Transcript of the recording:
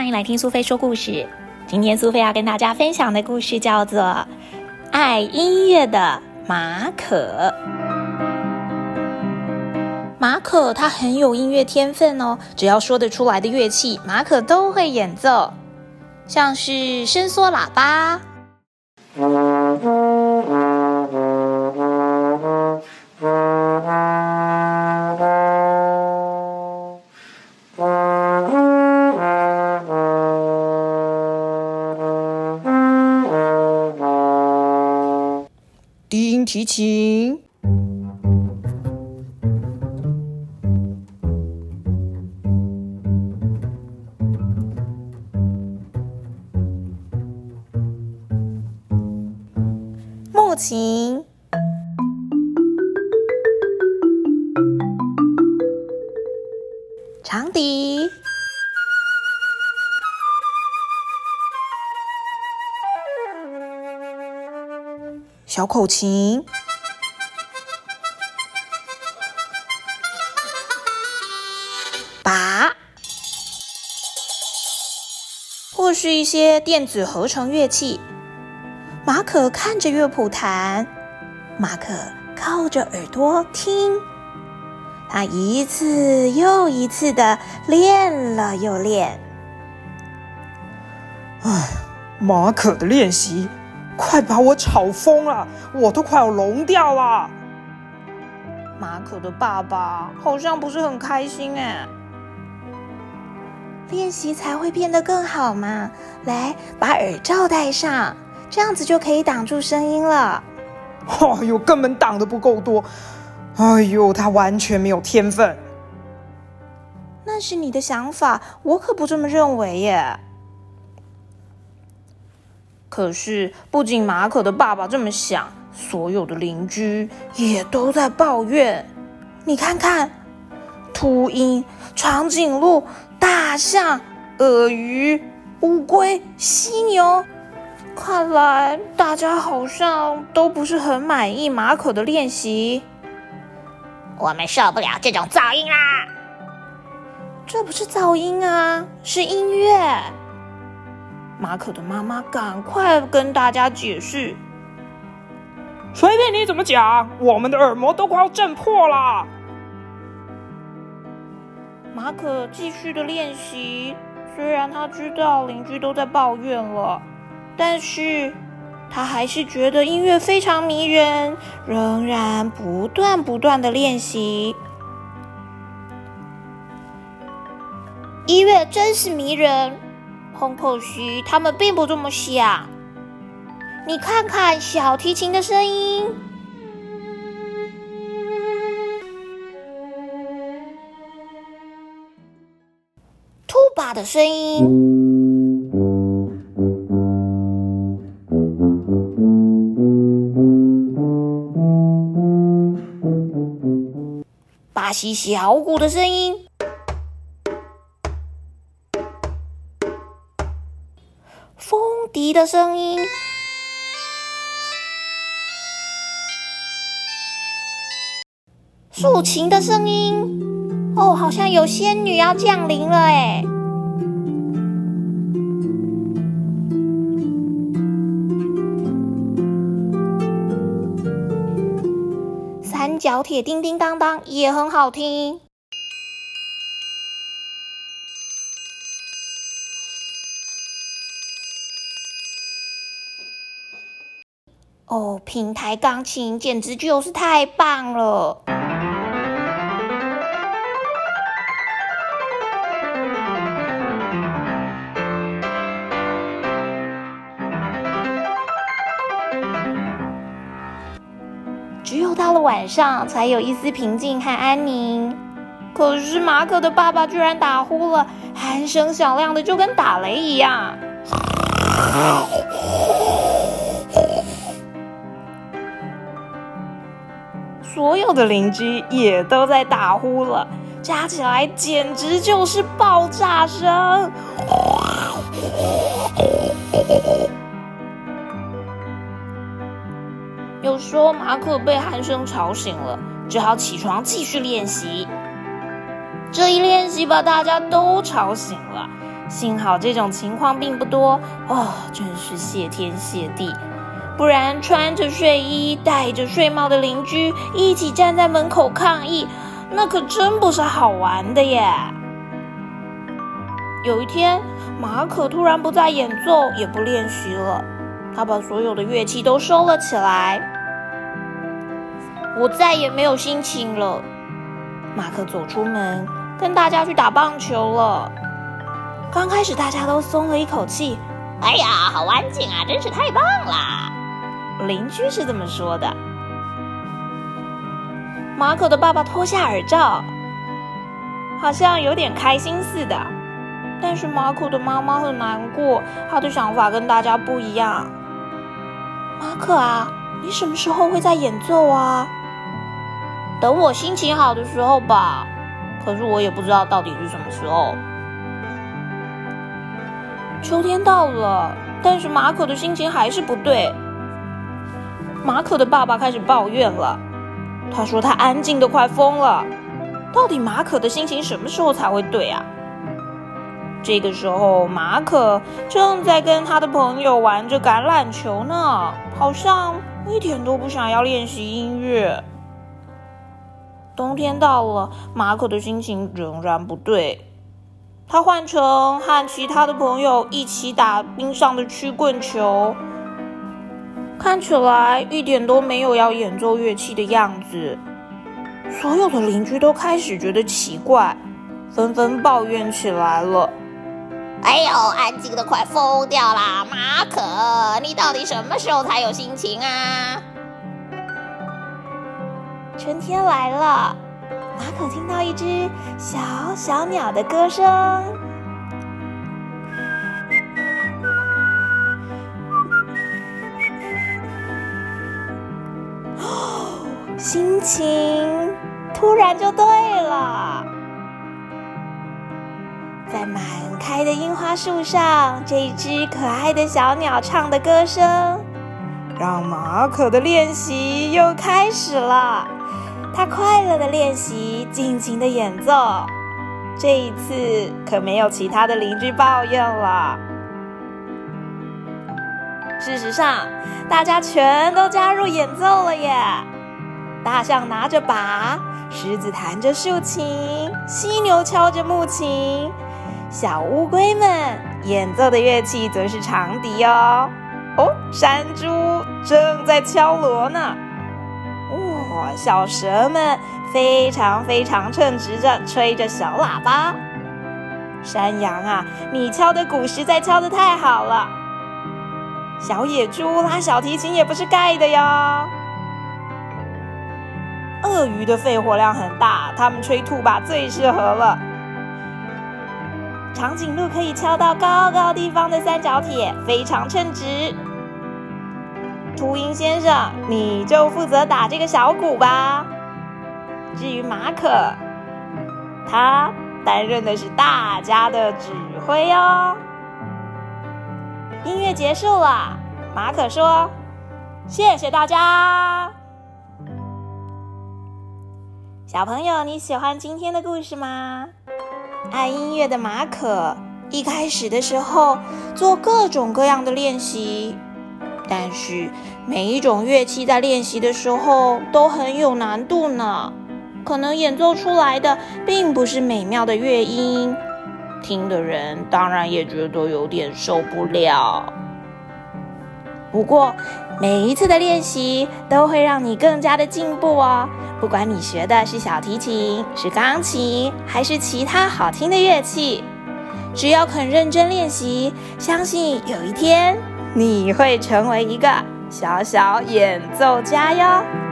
欢迎来听苏菲说故事。今天苏菲要跟大家分享的故事叫做《爱音乐的马可》。马可他很有音乐天分哦，只要说得出来的乐器，马可都会演奏，像是伸缩喇叭、 低音提琴、 木琴、长笛、 小口琴、 拔，或是一些电子合成乐器。马可看着乐谱弹，马可靠着耳朵听，他一次又一次的练了又练。 马可的练习快把我吵疯了，我都快要聋掉了。 马可的爸爸好像不是很开心哎。练习才会变得更好嘛，来，把耳罩戴上，这样子就可以挡住声音了。 根本挡得不够多。他完全没有天分。 那是你的想法，我可不这么认为耶。可是不仅马可的爸爸这么想，所有的邻居也都在抱怨。你看看，秃鹰、长颈鹿、大象、鳄鱼、乌龟、犀牛，看来大家好像都不是很满意马可的练习。 我们受不了这种噪音啦！ 这不是噪音啊，是音乐。马可的妈妈赶快跟大家解释。 随便你怎么讲，我们的耳膜都快要震破了。 马可继续的练习，虽然他知道邻居都在抱怨了，但是他还是觉得音乐非常迷人，仍然不断的练习。音乐真是迷人，很可惜他们并不这么想。你看看小提琴的声音，兔把的声音，巴西小鼓的声音，风笛的声音，竖琴的声音。好像有仙女要降临了哎！三角铁叮叮当当也很好听。平台钢琴简直就是太棒了！只有到了晚上，才有一丝平静和安宁。可是马可的爸爸居然打呼了，鼾声响亮的就跟打雷一样。所有的邻居也都在打呼了，加起来简直就是爆炸声。有时候马可被鼾声吵醒了，只好起床继续练习。这一练习把大家都吵醒了， 幸好这种情况并不多哦，真是谢天谢地。不然穿着睡衣、戴着睡帽的邻居一起站在门口抗议，那可真不是好玩的耶。有一天，马可突然不再演奏，也不练习了，他把所有的乐器都收了起来。我再也没有心情了。马可走出门，跟大家去打棒球了。刚开始大家都松了一口气， 哎呀，好安静啊，真是太棒啦！ 邻居是这么说的。马可的爸爸脱下耳罩，好像有点开心似的。但是马可的妈妈很难过，她的想法跟大家不一样。马可啊，你什么时候会再演奏啊？等我心情好的时候吧。可是我也不知道到底是什么时候。秋天到了，但是马可的心情还是不对。马可的爸爸开始抱怨了，他说他安静得快疯了。到底马可的心情什么时候才会对啊？这个时候，马可正在跟他的朋友玩着橄榄球呢，好像一点都不想要练习音乐。冬天到了，马可的心情仍然不对。他换成和其他的朋友一起打冰上的曲棍球，看起来一点都没有要演奏乐器的样子。所有的邻居都开始觉得奇怪，纷纷抱怨起来了。 哎呦，安静的快疯掉啦！马可，你到底什么时候才有心情啊？ 春天来了，马可听到一只小小鸟的歌声。心情突然就对了。在满开的樱花树上，这一只可爱的小鸟唱的歌声，让马可的练习又开始了。他快乐的练习，尽情的演奏。这一次可没有其他的邻居抱怨了。事实上，大家全都加入演奏了耶！大象拿着靶，狮子弹着竖琴，犀牛敲着木琴，小乌龟们演奏的乐器则是长笛哦。山猪正在敲锣呢。小蛇们非常非常称职着吹着小喇叭。山羊啊，你敲的鼓实在敲得太好了。小野猪拉小提琴也不是盖的哟。鳄鱼的肺活量很大，它们吹兔把最适合了。长颈鹿可以敲到高高地方的三角铁，非常称职。秃鹰先生，你就负责打这个小鼓吧。至于马可，他担任的是大家的指挥哦。音乐结束了，马可说：“谢谢大家。”小朋友，你喜欢今天的故事吗？爱音乐的马可一开始的时候做各种各样的练习，但是每一种乐器在练习的时候都很有难度呢，可能演奏出来的并不是美妙的乐音，听的人当然也觉得有点受不了。不过每一次的练习都会让你更加的进步哦，不管你学的是小提琴、是钢琴，还是其他好听的乐器，只要肯认真练习，相信有一天你会成为一个小小演奏家哟。